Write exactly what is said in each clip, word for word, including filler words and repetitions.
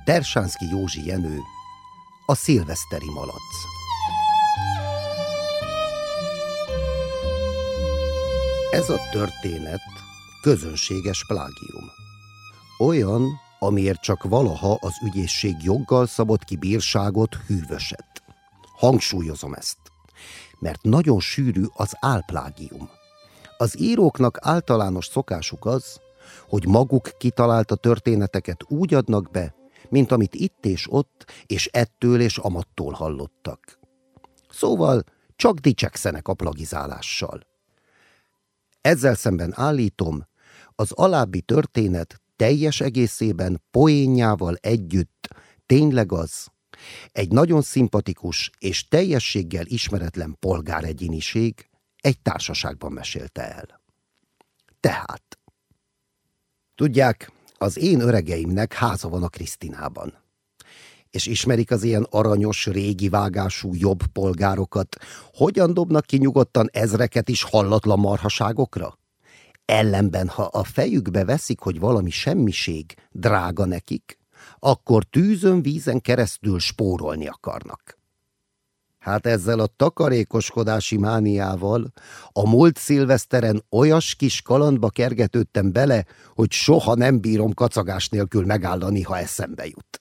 Tersánszky Józsi Jenő, a szilveszteri malac. Ez a történet közönséges plágium. Olyan, amiért csak valaha az ügyészség joggal szabott ki bírságot hűvöset. Hangsúlyozom ezt, mert nagyon sűrű az álplágium. Az íróknak általános szokásuk az, hogy maguk kitalálta történeteket úgy adnak be, mint amit itt és ott, és ettől és amattól hallottak. Szóval csak dicsekszenek a plagizálással. Ezzel szemben állítom, az alábbi történet teljes egészében poénjával együtt tényleg az, egy nagyon szimpatikus és teljességgel ismeretlen polgáregyéniség egy társaságban mesélte el. Tehát, tudják, az én öregeimnek háza van a Krisztinában. És ismerik az ilyen aranyos, régi vágású jobb polgárokat, hogyan dobnak ki nyugodtan ezreket is hallatlan marhaságokra? Ellenben, ha a fejükbe veszik, hogy valami semmiség drága nekik, akkor tűzön, vízen keresztül spórolni akarnak. Hát ezzel a takarékoskodási mániával a múlt szilveszteren olyas kis kalandba kergetődtem bele, hogy soha nem bírom kacagás nélkül megállani, ha eszembe jut.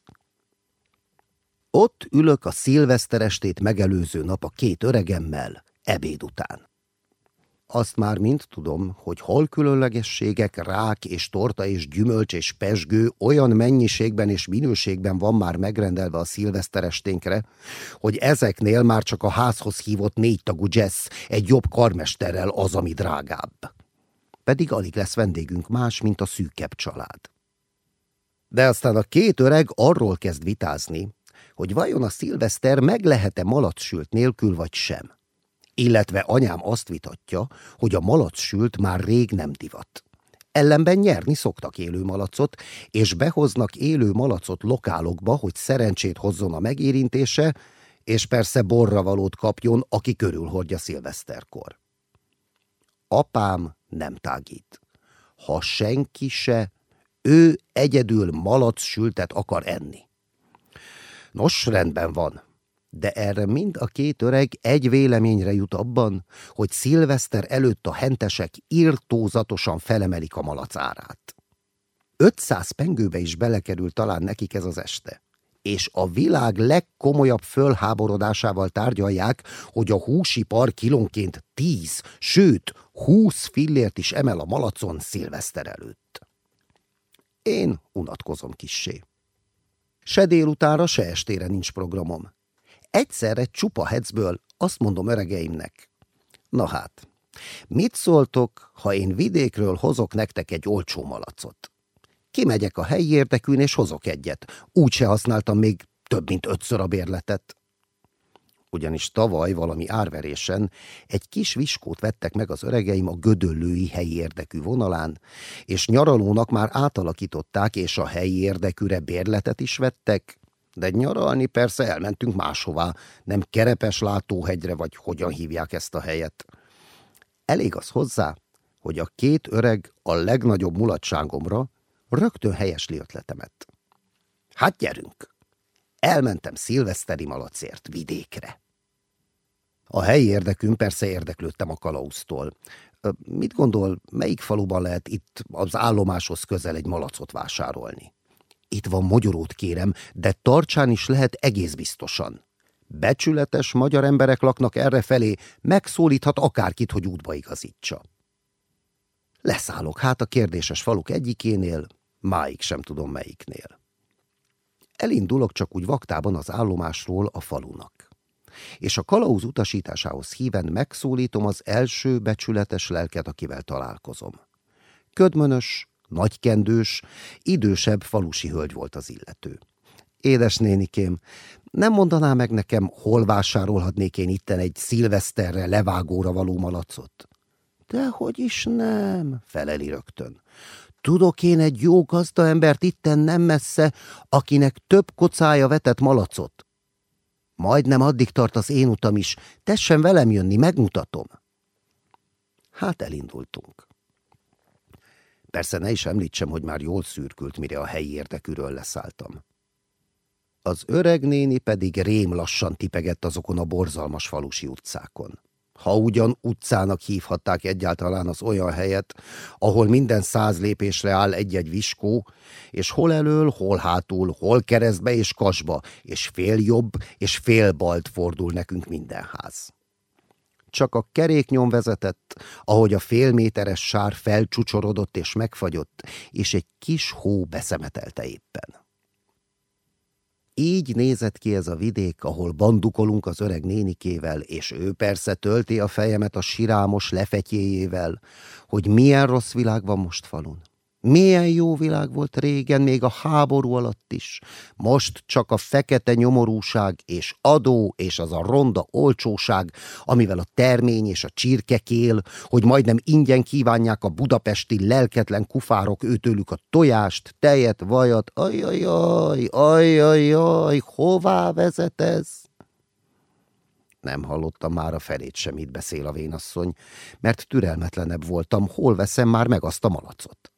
Ott ülök a szilveszterestét megelőző nap a két öregemmel, ebéd után. Azt már mind tudom, hogy halkülönlegességek, rák és torta és gyümölcs és pezsgő olyan mennyiségben és minőségben van már megrendelve a szilveszteresténkre, hogy ezeknél már csak a házhoz hívott négytagú jazz egy jobb karmesterrel az, ami drágább. Pedig alig lesz vendégünk más, mint a szűkebb család. De aztán a két öreg arról kezd vitázni, hogy vajon a szilveszter meg lehet-e malacsült nélkül vagy sem. Illetve anyám azt vitatja, hogy a malacsült már rég nem divat. Ellenben nyerni szoktak élő malacot, és behoznak élő malacot lokálokba, hogy szerencsét hozzon a megérintése, és persze borravalót kapjon, aki körülhordja szilveszterkor. Apám nem tágít. Ha senki se, ő egyedül malacsültet akar enni. Nos, rendben van. De erre mind a két öreg egy véleményre jut abban, hogy szilveszter előtt a hentesek irtózatosan felemelik a malac árát. ötszáz pengőbe is belekerül talán nekik ez az este, és a világ legkomolyabb fölháborodásával tárgyalják, hogy a húsipar kilónként tíz, sőt húsz fillért is emel a malacon szilveszter előtt. Én unatkozom kissé. Se délutánra, se estére nincs programom. Egyszerre csupa hecből azt mondom öregeimnek. Na hát, mit szóltok, ha én vidékről hozok nektek egy olcsó malacot? Kimegyek a helyi érdekűn és hozok egyet. Úgyse használtam még több mint ötször a bérletet. Ugyanis tavaly valami árverésen egy kis viskót vettek meg az öregeim a gödöllői helyi érdekű vonalán, és nyaralónak már átalakították, és a helyi érdekűre bérletet is vettek, de nyaralni persze elmentünk máshová, nem Kerepeslátóhegyre, vagy hogyan hívják ezt a helyet. Elég az hozzá, hogy a két öreg a legnagyobb mulatságomra rögtön helyesli ötletemet. Hát gyerünk! Elmentem szilveszteri malacért vidékre. A helyi érdekűn persze érdeklődtem a kalauztól. Mit gondol, melyik faluban lehet itt az állomáshoz közel egy malacot vásárolni? Itt van Mogyorót kérem, de Tarcsán is lehet egész biztosan. Becsületes magyar emberek laknak errefelé, megszólíthat akárkit, hogy útba igazítsa. Leszállok hát a kérdéses faluk egyikénél, máig sem tudom melyiknél. Elindulok csak úgy vaktában az állomásról a falunak. És a kalauz utasításához híven megszólítom az első becsületes lelket, akivel találkozom. Ködmönös, nagykendős, idősebb falusi hölgy volt az illető. Édesnénikém, nem mondaná meg nekem, hol vásárolhatnék én itten egy szilveszterre levágóra való malacot? Dehogy is nem, feleli rögtön. Tudok én egy jó gazdaembert itten nem messze, akinek több kocája vetett malacot. Majdnem addig tart az én utam is, tessen velem jönni, megmutatom. Hát elindultunk. Persze ne is említsem, hogy már jól szürkült, mire a helyi érdekűről leszálltam. Az öreg néni pedig rém lassan tipegett azokon a borzalmas falusi utcákon. Ha ugyan utcának hívhatták egyáltalán az olyan helyet, ahol minden száz lépésre áll egy-egy viskó, és hol elől, hol hátul, hol keresztbe és kasba, és fél jobb és fél balt fordul nekünk minden ház. Csak a keréknyom vezetett, ahogy a félméteres sár felcsúcsorodott és megfagyott, és egy kis hó beszemetelte éppen. Így nézett ki ez a vidék, ahol bandukolunk az öreg nénikével, és ő persze tölti a fejemet a sirámos lefetyéjével, hogy milyen rossz világ van most falun. Milyen jó világ volt régen, még a háború alatt is. Most csak a fekete nyomorúság és adó és az a ronda olcsóság, amivel a termény és a csirke kél, hogy majdnem ingyen kívánják a budapesti lelketlen kufárok őtőlük a tojást, tejet, vajat. Ajajaj, ajajaj, hová vezet ez? Nem hallottam már a felét sem, mit beszél a vénasszony, mert türelmetlenebb voltam, hol veszem már meg azt a malacot.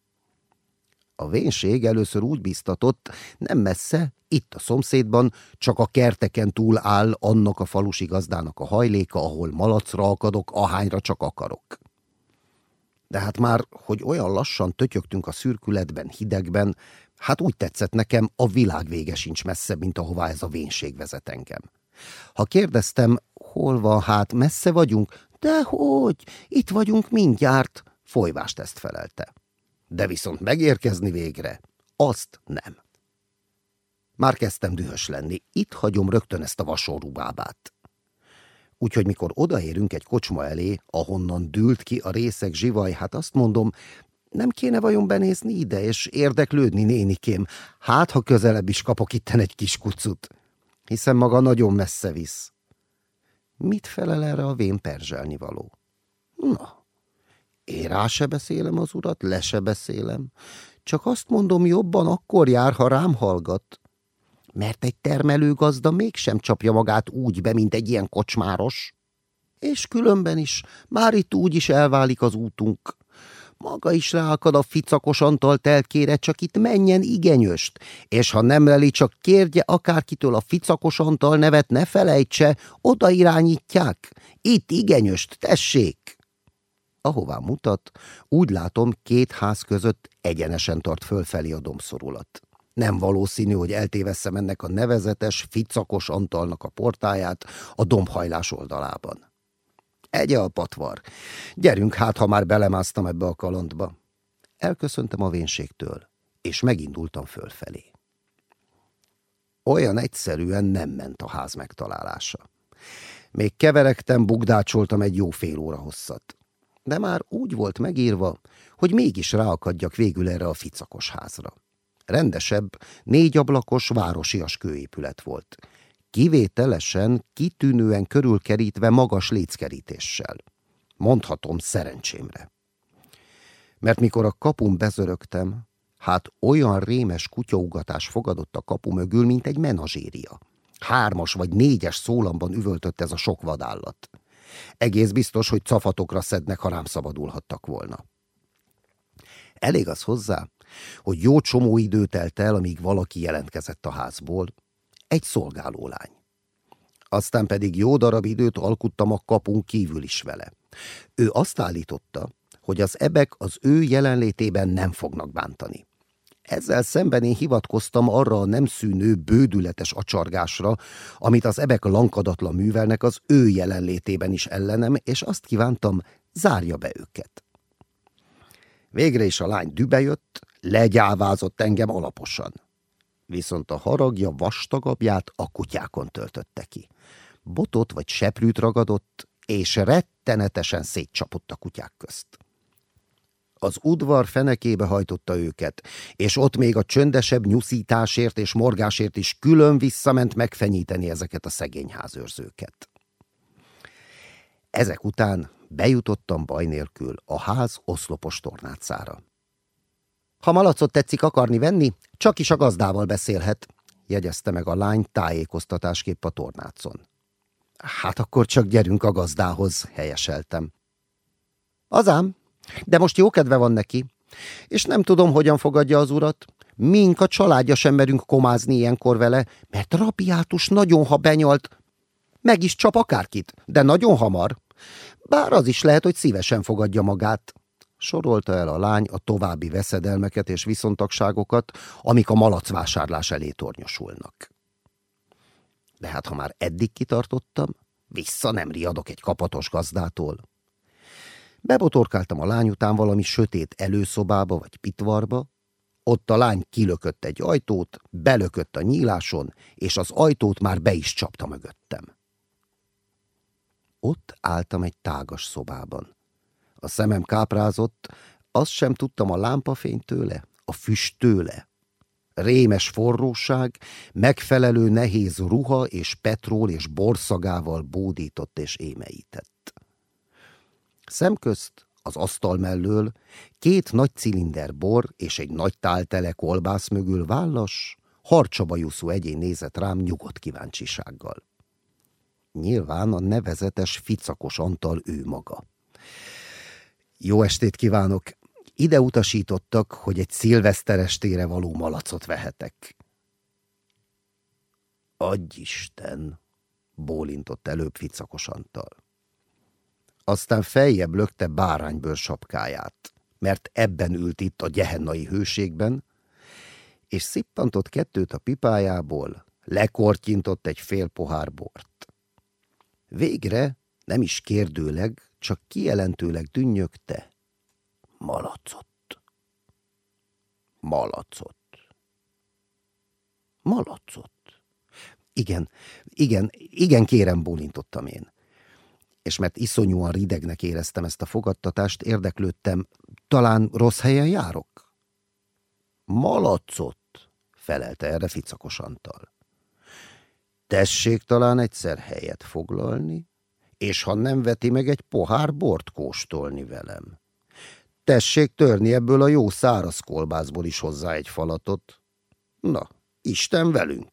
A vénség először úgy biztatott, nem messze, itt a szomszédban, csak a kerteken túl áll annak a falusi gazdának a hajléka, ahol malacra akadok, ahányra csak akarok. De hát már, hogy olyan lassan tötyögtünk a szürkületben, hidegben, hát úgy tetszett nekem, a világ vége sincs messze, mint ahová ez a vénség vezet engem. Ha kérdeztem, hol van, hát messze vagyunk, dehogy, itt vagyunk mindjárt, folyvást ezt felelte. De viszont megérkezni végre, azt nem. Már kezdtem dühös lenni, itt hagyom rögtön ezt a vasorú bábát. Úgyhogy mikor odaérünk egy kocsma elé, ahonnan dűlt ki a részeg zsivaj, hát azt mondom, nem kéne vajon benézni ide, és érdeklődni, nénikém, hát ha közelebb is kapok itten egy kis kucut, hiszen maga nagyon messze visz. Mit felel erre a vén perzselnivaló? Na, én rá se beszélem az urat, le se beszélem. Csak azt mondom, jobban akkor jár, ha rám hallgat. Mert egy termelőgazda mégsem csapja magát úgy be, mint egy ilyen kocsmáros. És különben is, már itt úgy is elválik az útunk. Maga is ráakad a ficakos Antal telkére, csak itt menjen igenyöst, és ha nem leli, csak kérje akárkitől a ficakos Antal nevet, ne felejtse, oda irányítják. Itt igenyöst, tessék! Ahová mutat, úgy látom, két ház között egyenesen tart fölfelé a dombszorulat. Nem valószínű, hogy eltévesszem ennek a nevezetes, ficakos Antalnak a portáját a dombhajlás oldalában. Egye a patvar. Gyerünk hát, ha már belemásztam ebbe a kalandba. Elköszöntem a vénségtől, és megindultam fölfelé. Olyan egyszerűen nem ment a ház megtalálása. Még keveregtem, bugdácsoltam egy jó fél óra hosszat. De már úgy volt megírva, hogy mégis ráakadjak végül erre a ficakos házra. Rendesebb, négyablakos, városias kőépület volt. Kivételesen, kitűnően körülkerítve magas léckerítéssel. Mondhatom, szerencsémre. Mert mikor a kapun bezörögtem, hát olyan rémes kutyaugatás fogadott a kapu mögül, mint egy menazséria. Hármas vagy négyes szólamban üvöltött ez a sok vadállat. Egész biztos, hogy cafatokra szednek, ha rám szabadulhattak volna. Elég az hozzá, hogy jó csomó idő telt el, amíg valaki jelentkezett a házból, egy szolgálólány. Aztán pedig jó darab időt alkuttam a kapun kívül is vele. Ő azt állította, hogy az ebek az ő jelenlétében nem fognak bántani. Ezzel szemben én hivatkoztam arra a nem szűnő, bődületes acsargásra, amit az ebek lankadatlan művelnek az ő jelenlétében is ellenem, és azt kívántam, zárja be őket. Végre is a lány dübejött, legyávázott engem alaposan. Viszont a haragja vastagabbját a kutyákon töltötte ki. Botot vagy seprűt ragadott, és rettenetesen szétcsapott a kutyák közt. Az udvar fenekébe hajtotta őket, és ott még a csöndesebb nyuszításért és morgásért is külön visszament megfenyíteni ezeket a szegény házőrzőket. Ezek után bejutottam baj nélkül a ház oszlopos tornácára. Ha malacot tetszik akarni venni, csak is a gazdával beszélhet, jegyezte meg a lány tájékoztatásképp a tornácon. Hát akkor csak gyerünk a gazdához, helyeseltem. Azám, de most jó kedve van neki, és nem tudom, hogyan fogadja az urat. Mink a családja sem merünk komázni ilyenkor vele, mert rabiátus nagyon, ha benyalt. Meg is csap akárkit, de nagyon hamar. Bár az is lehet, hogy szívesen fogadja magát. Sorolta el a lány a további veszedelmeket és viszontagságokat, amik a malacvásárlás elé tornyosulnak. De hát ha már eddig kitartottam, vissza nem riadok egy kapatos gazdától. Bebotorkáltam a lány után valami sötét előszobába vagy pitvarba, ott a lány kilökött egy ajtót, belökött a nyíláson, és az ajtót már be is csapta mögöttem. Ott álltam egy tágas szobában. A szemem káprázott, azt sem tudtam, a lámpafény tőle, a füst tőle. Rémes forróság, megfelelő nehéz ruha és petról és borszagával bódított és émeített. Szemközt az asztal mellől két nagy cilinder bor és egy nagy táltele kolbász mögül vállas, harcsabajuszú egyén nézett rám nyugodt kíváncsisággal. Nyilván a nevezetes Ficakos Antal ő maga. Jó estét kívánok! Ide utasítottak, hogy egy szilveszterestére való malacot vehetek. Adj Isten! Bólintott előbb Ficakos Antal. Aztán feljebb lökte báránybőr sapkáját, mert ebben ült itt a gyehennai hőségben, és szippantott kettőt a pipájából, lekortyintott egy fél pohár bort. Végre, nem is kérdőleg, csak kijelentőleg dünnyögte: malacot. Malacot. Malacot. Igen, igen, igen, kérem, bólintottam én. És mert iszonyúan ridegnek éreztem ezt a fogadtatást, érdeklődtem, talán rossz helyen járok? Malacot, felelte erre Ficakos Antal. Tessék talán egyszer helyet foglalni, és ha nem veti meg, egy pohár bort kóstolni velem. Tessék törni ebből a jó száraz kolbászból is hozzá egy falatot. Na, Isten velünk!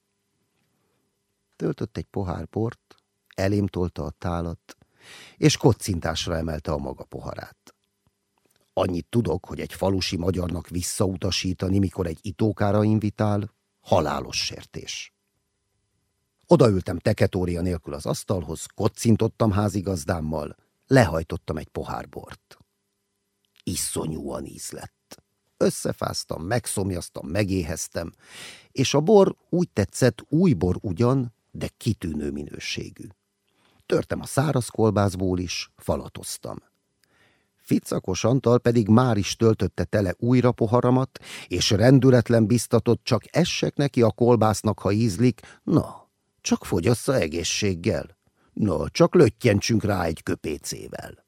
Töltött egy pohár bort, elém tolta a tálat, és kocintásra emelte a maga poharát. Annyit tudok, hogy egy falusi magyarnak visszautasítani, mikor egy itókára invitál, halálos sértés. Odaültem teketória nélkül az asztalhoz, kocintottam házigazdámmal, lehajtottam egy pohár bort. Iszonyúan íz lett. Összefáztam, megszomjaztam, megéheztem, és a bor úgy tetszett, új bor ugyan, de kitűnő minőségű. Törtem a száraz kolbászból is, falatoztam. Ficakos Antal pedig már is töltötte tele újra poharamat, és rendületlen biztatott, csak essek neki a kolbásznak, ha ízlik, na, csak fogyassza egészséggel. Na, csak löttyentsünk rá egy köpécével.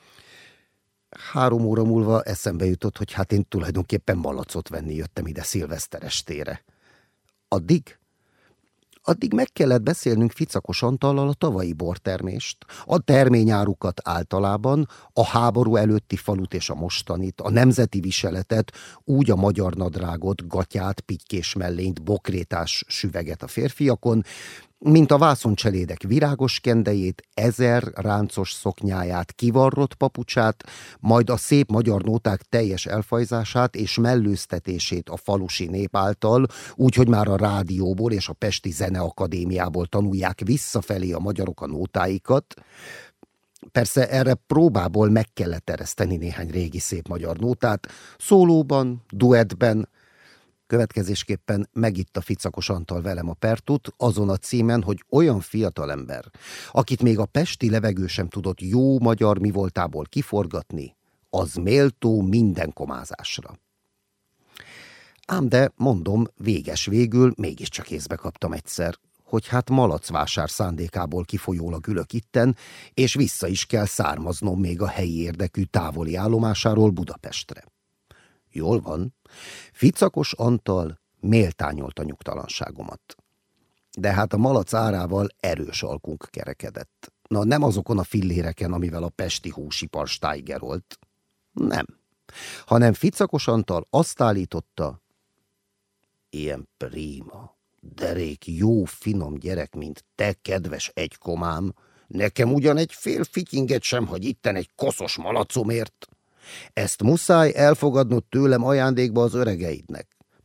Három óra múlva eszembe jutott, hogy hát én tulajdonképpen malacot venni jöttem ide szilveszterestére. Addig? Addig meg kellett beszélnünk Ficakos Antallal a tavalyi bortermést, a terményárukat általában, a háború előtti falut és a mostanit, a nemzeti viseletet, úgy a magyar nadrágot, gatyát, pitykés mellényt, bokrétás süveget a férfiakon, mint a vászoncselédek virágos kendejét, ezer ráncos szoknyáját, kivarrott papucsát, majd a szép magyar nóták teljes elfajzását és mellőztetését a falusi nép által, úgyhogy már a rádióból és a Pesti Zeneakadémiából tanulják visszafelé a magyarok a nótáikat. Persze erre próbából meg kellett ereszteni néhány régi szép magyar nótát, szólóban, duettben. Következésképpen megitta Ficakos Antal velem a pertut, azon a címen, hogy olyan fiatalember, akit még a pesti levegő sem tudott jó magyar mivoltából kiforgatni, az méltó minden komázásra. Ám de, mondom, véges végül mégiscsak észbe kaptam egyszer, hogy hát malacvásár szándékából kifolyólag ülök itten, és vissza is kell származnom még a helyi érdekű távoli állomásáról Budapestre. Jól van, Ficakos Antal méltányolta nyugtalanságomat. De hát a malac árával erős alkunk kerekedett. Na, nem azokon a filléreken, amivel a pesti húsipar stájgerolt. Nem, hanem Ficakos Antal azt állította, ilyen prima, derék, jó, finom gyerek, mint te, kedves egykomám, nekem ugyan egy fél fityinget sem hagy itten egy koszos malacomért. Ezt muszáj elfogadnod tőlem ajándékba az öregeidnek.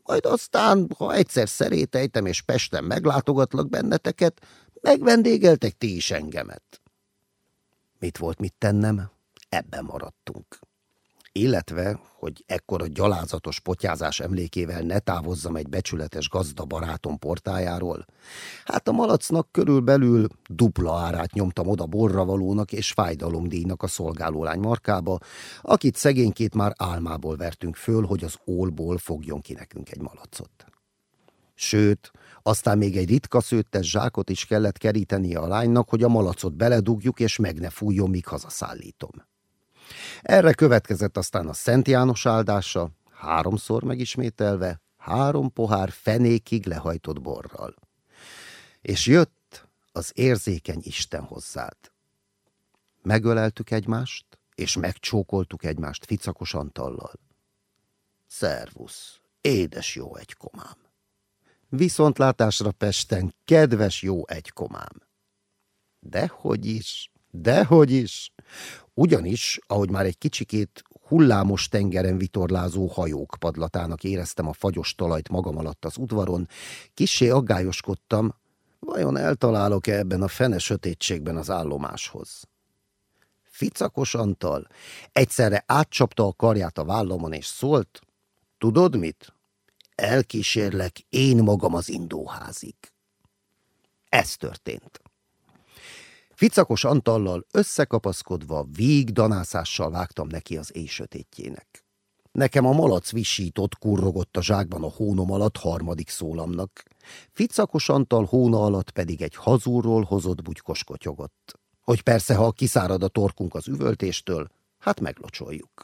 Majd aztán, ha egyszer szerétejtem és Pesten meglátogatlak benneteket, megvendégeltek ti is engemet. Mit volt mit tennem? Ebben maradtunk. Illetve, hogy ekkora gyalázatos potyázás emlékével ne távozzam egy becsületes gazda barátom portájáról, hát a malacnak körülbelül dupla árát nyomtam oda borravalónak és fájdalomdíjnak a szolgálólány markába, akit szegénykét már álmából vertünk föl, hogy az ólból fogjon ki nekünk egy malacot. Sőt, aztán még egy ritka szőttes zsákot is kellett kerítenie a lánynak, hogy a malacot beledugjuk és meg ne fújjon, míg hazaszállítom. Erre következett aztán a Szent János áldása, háromszor megismételve, három pohár fenékig lehajtott borral. És jött az érzékeny Isten hozzád. Megöleltük egymást, és megcsókoltuk egymást Ficakos Antallal. Szervusz, édes jó egykomám! Viszontlátásra Pesten, kedves jó egykomám! Dehogy is, dehogy is! Ugyanis, ahogy már egy kicsikét hullámos tengeren vitorlázó hajók padlatának éreztem a fagyos talajt magam alatt az udvaron, kissé aggályoskodtam, vajon eltalálok-e ebben a fene sötétségben az állomáshoz. Ficakos Antal egyszerre átcsapta a karját a vállamon és szólt, tudod mit? Elkísérlek én magam az indóházig. Ez történt. Ficakos Antallal összekapaszkodva vígdanászással vágtam neki az éj sötétjének. Nekem a malac visított, kurrogott a zsákban a hónom alatt harmadik szólamnak, Ficakos Antal hóna alatt pedig egy hazúról hozott bugykos kotyogott. Hogy persze, ha kiszárad a torkunk az üvöltéstől, hát meglocsoljuk.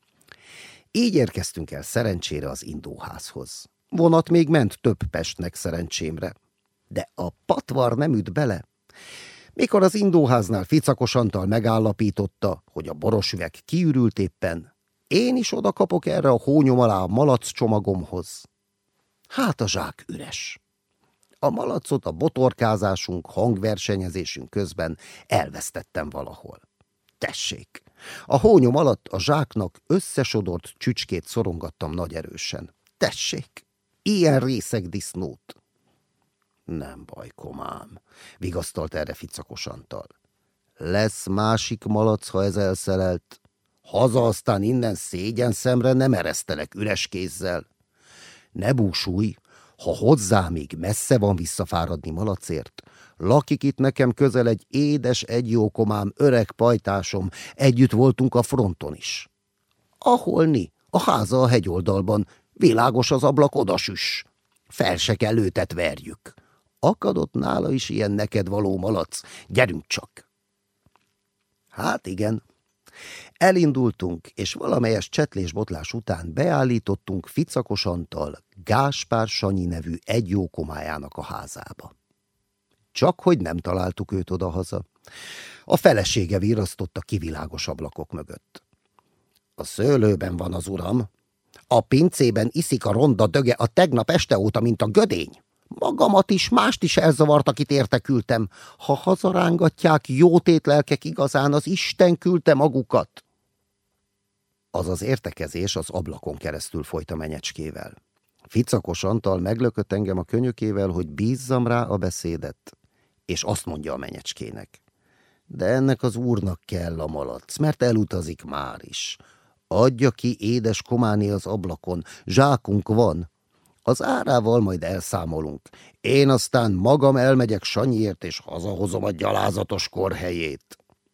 Így érkeztünk el szerencsére az indóházhoz. Vonat még ment több Pestnek szerencsémre. De a patvar nem üt bele. Mikor az indóháznál Ficakos Antal megállapította, hogy a borosüveg kiürült éppen, én is oda kapok erre a hónyom alá a malac csomagomhoz. Hát a zsák üres. A malacot a botorkázásunk, hangversenyezésünk közben elvesztettem valahol. Tessék, a hónyom alatt a zsáknak összesodort csücskét szorongattam nagy erősen. Tessék, ilyen részeg disznót. Nem baj, komám, vigasztalt erre Ficakos Antal. Lesz másik malac, ha ez elszelelt. Haza aztán innen szégyen szemre nem eresztelek üres kézzel. Ne búsulj, ha hozzá még messze van visszafáradni malacért, lakik itt nekem közel egy édes egyjókomám, öreg pajtásom, együtt voltunk a fronton is. Aholni, a háza a hegyoldalban, világos az ablak, odasüss. Fel se kell őtet verjük. Akadott nála is ilyen neked való malac, gyerünk csak. Hát igen. Elindultunk, és valamelyes csetlés-botlás után beállítottunk Ficakos Antal Gáspár Sanyi nevű egyjókomájának a házába. Csak hogy nem találtuk őt odahaza. A felesége virrasztott a kivilágos ablakok mögött. A szőlőben van az uram. A pincében iszik a ronda döge a tegnap este óta, mint a gödény. Magamat is, mást is elzavart, akit érte küldtem. Ha hazarángatják jótétlelkek igazán, az Isten küldte magukat. Az az értekezés az ablakon keresztül folyt a menyecskével. Ficakos Antal meglökött engem a könyökével, hogy bízzam rá a beszédet, és azt mondja a menyecskének. De ennek az úrnak kell a malac, mert elutazik már is. Adja ki édes kománé az ablakon, zsákunk van. Az árával majd elszámolunk. Én aztán magam elmegyek Sanyiért, és hazahozom a gyalázatos korhelyét.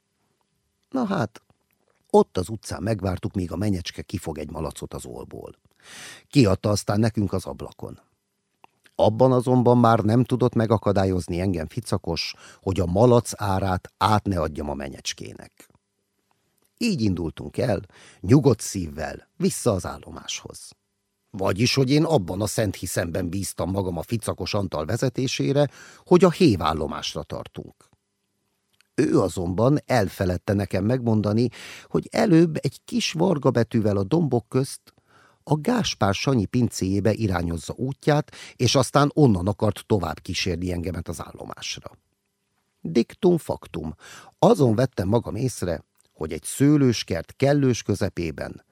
Na hát, ott az utcán megvártuk, míg a menyecske kifog egy malacot az ólból. Kiadta aztán nekünk az ablakon. Abban azonban már nem tudott megakadályozni engem Ficakos, hogy a malac árát át ne adjam a menyecskének. Így indultunk el, nyugodt szívvel, vissza az állomáshoz. Vagyis, hogy én abban a szent hiszemben bíztam magam a Ficakos Antal vezetésére, hogy a hévállomásra tartunk. Ő azonban elfeledte nekem megmondani, hogy előbb egy kis varga betűvel a dombok közt a Gáspár Sanyi pincéjébe irányozza útját, és aztán onnan akart tovább kísérni engemet az állomásra. Diktum faktum, azon vettem magam észre, hogy egy szőlőskert kellős közepében,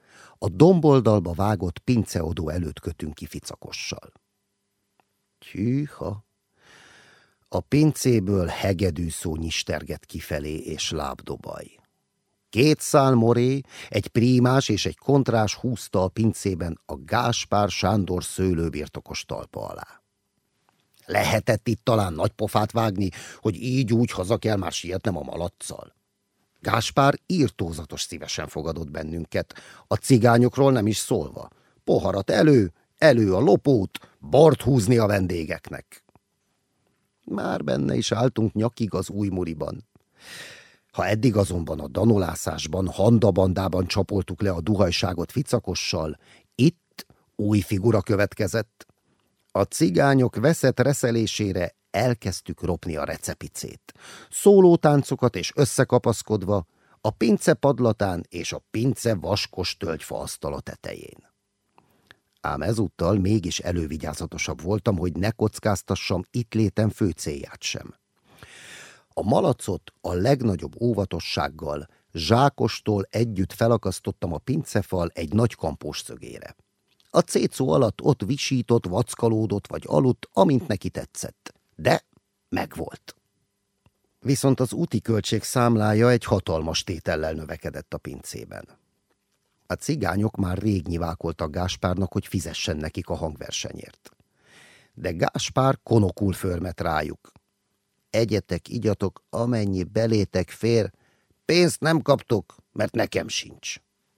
a domboldalba vágott pinceodó előtt kötünk ki ficakossal. Tűha! A pincéből hegedű szó nyisterget kifelé és lábdobaj. Két szál moré, egy prímás és egy kontrás húzta a pincében a Gáspár Sándor szőlőbirtokos talpa alá. Lehetett itt talán nagy pofát vágni, hogy így úgy haza kell már sietnem a malaccal. Gáspár írtózatos szívesen fogadott bennünket, a cigányokról nem is szólva. Poharat elő, elő a lopót, bort húzni a vendégeknek. Már benne is álltunk nyakig az újmuriban. Ha eddig azonban a danolászásban, handabandában csapoltuk le a duhajságot ficakossal, itt új figura következett. A cigányok veszett reszelésére elkezdtük ropni a recepicét. Szólótáncokat és összekapaszkodva, a pince padlatán és a pince vaskos tölgyfa asztala tetején. Ám ezúttal mégis elővigyázatosabb voltam, hogy ne kockáztassam itt létem fő célját sem. A malacot a legnagyobb óvatossággal zsákostól együtt felakasztottam a pincefal egy nagy kampós szögére. A cécó alatt ott visított, vackalódott vagy aludt, amint neki tetszett. De megvolt. Viszont az úti költség számlája egy hatalmas tétellel növekedett a pincében. A cigányok már rég nyivákoltak Gáspárnak, hogy fizessen nekik a hangversenyért. De Gáspár konokul förmet rájuk. Egyetek, igyatok, amennyi belétek fér, pénzt nem kaptok, mert nekem sincs.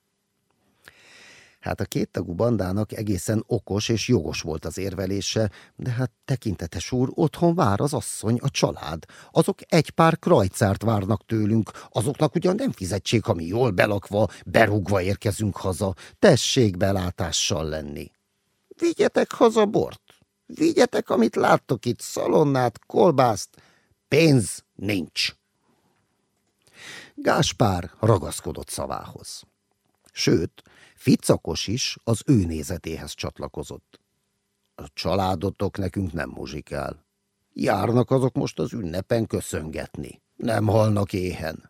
Hát a kéttagú bandának egészen okos és jogos volt az érvelése, de hát tekintetes úr, otthon vár az asszony, a család. Azok egy pár krajcárt várnak tőlünk, azoknak ugyan nem fizetség, ha mi jól belakva, berúgva érkezünk haza. Tessék belátással lenni. Vigyetek haza bort, vigyetek, amit láttok itt, szalonnát, kolbászt, pénz nincs. Gáspár ragaszkodott szavához. Sőt, Ficakos is az ő nézetéhez csatlakozott. A családotok nekünk nem muzsikál. Járnak azok most az ünnepen köszöngetni. Nem halnak éhen.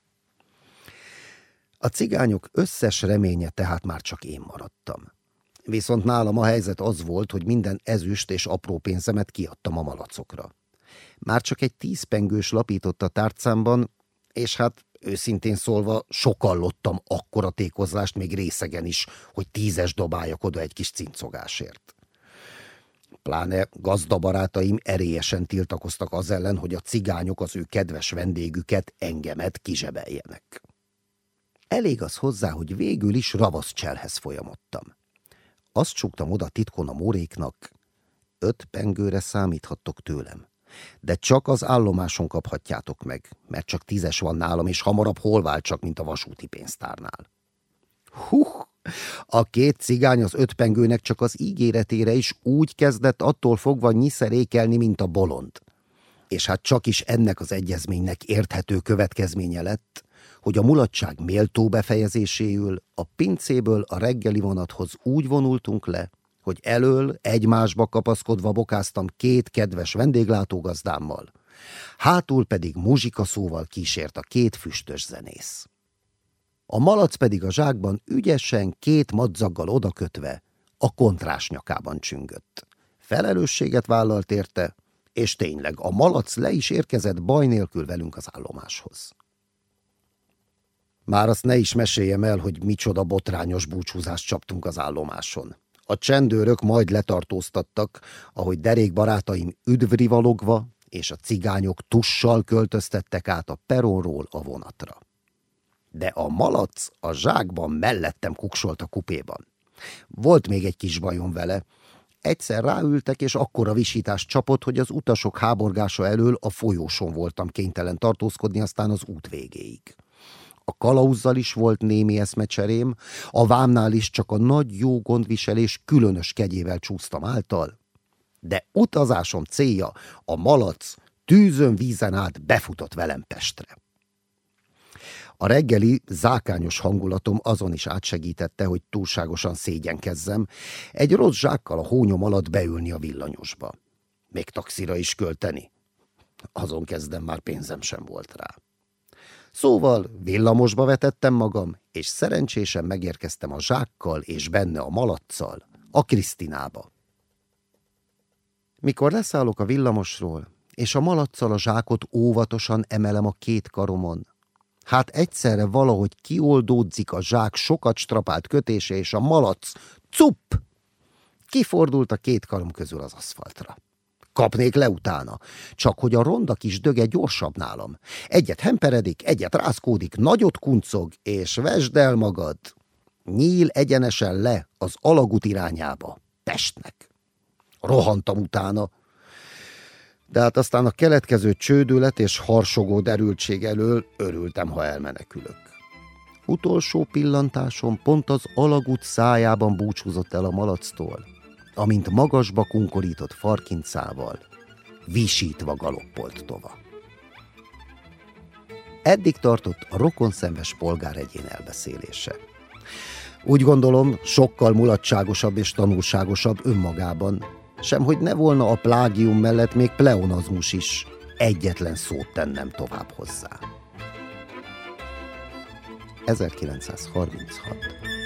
A cigányok összes reménye tehát már csak én maradtam. Viszont nálam a helyzet az volt, hogy minden ezüst és apró pénzemet kiadtam a malacokra. Már csak egy tízpengős lapított a tárcámban, és hát őszintén szólva sokallottam akkora tékozlást még részegen is, hogy tízes dobáljak oda egy kis cincogásért. Pláne gazdabarátaim erélyesen tiltakoztak az ellen, hogy a cigányok az ő kedves vendégüket, engemet kizsebeljenek. Elég az hozzá, hogy végül is ravaszcselhez folyamodtam. Azt csuktam oda titkon a moréknak, öt pengőre számíthattok tőlem. De csak az állomáson kaphatjátok meg, mert csak tízes van nálam, és hamarabb hol vált csak, mint a vasúti pénztárnál. Huh! A két cigány az öt pengőnek csak az ígéretére is úgy kezdett attól fogva nyiszerékelni, mint a bolond. És hát csak is ennek az egyezménynek érthető következménye lett, hogy a mulatság méltó befejezéséül a pincéből a reggeli vonathoz úgy vonultunk le, hogy elől egymásba kapaszkodva bokáztam két kedves vendéglátógazdámmal, hátul pedig muzsikaszóval kísért a két füstös zenész. A malac pedig a zsákban ügyesen két madzaggal odakötve a kontrás nyakában csüngött. Felelősséget vállalt érte, és tényleg a malac le is érkezett baj nélkül velünk az állomáshoz. Már azt ne is meséljem el, hogy micsoda botrányos búcsúzást csaptunk az állomáson. A csendőrök majd letartóztattak, ahogy derék barátaim üdvrivalogva, és a cigányok tussal költöztettek át a peronról a vonatra. De a malac a zsákban mellettem kuksolt a kupéban. Volt még egy kis bajom vele. Egyszer ráültek, és akkora visítást csapott, hogy az utasok háborgása elől a folyóson voltam kénytelen tartózkodni, aztán az út végéig. A kalauzzal is volt némi eszmecserém, a vámnál is csak a nagy jó gondviselés különös kegyével csúsztam által, de utazásom célja a malac tűzön vízen át befutott velem Pestre. A reggeli zákányos hangulatom azon is átsegítette, hogy túlságosan szégyenkezzem, egy rossz zsákkal a hónyom alatt beülni a villanyosba. Még taxira is költeni. Azon kezdem, már pénzem sem volt rá. Szóval villamosba vetettem magam, és szerencsésen megérkeztem a zsákkal és benne a malacccal, a Krisztinába. Mikor leszállok a villamosról, és a malacccal a zsákot óvatosan emelem a két karomon, hát egyszerre valahogy kioldódzik a zsák sokat strapált kötése, és a malac, cupp, kifordult a két karom közül az aszfaltra. Kapnék le utána, csak hogy a ronda kis döge gyorsabb nálam. Egyet hemperedik, egyet rázkódik, nagyot kuncog, és vesd el magad. Nyíl egyenesen le az alagút irányába, Pestnek. Rohantam utána, de hát aztán a keletkező csődület és harsogó derültség elől örültem, ha elmenekülök. Utolsó pillantásom pont az alagút szájában búcsúzott el a malactól, amint magasba kunkorított farkincával, visítva galoppolt tova. Eddig tartott a rokonszenves polgáregyén elbeszélése. Úgy gondolom, sokkal mulatságosabb és tanulságosabb önmagában, semhogy ne volna a plágium mellett még pleonazmus is, egyetlen szót tennem tovább hozzá. ezerkilencszázharminchat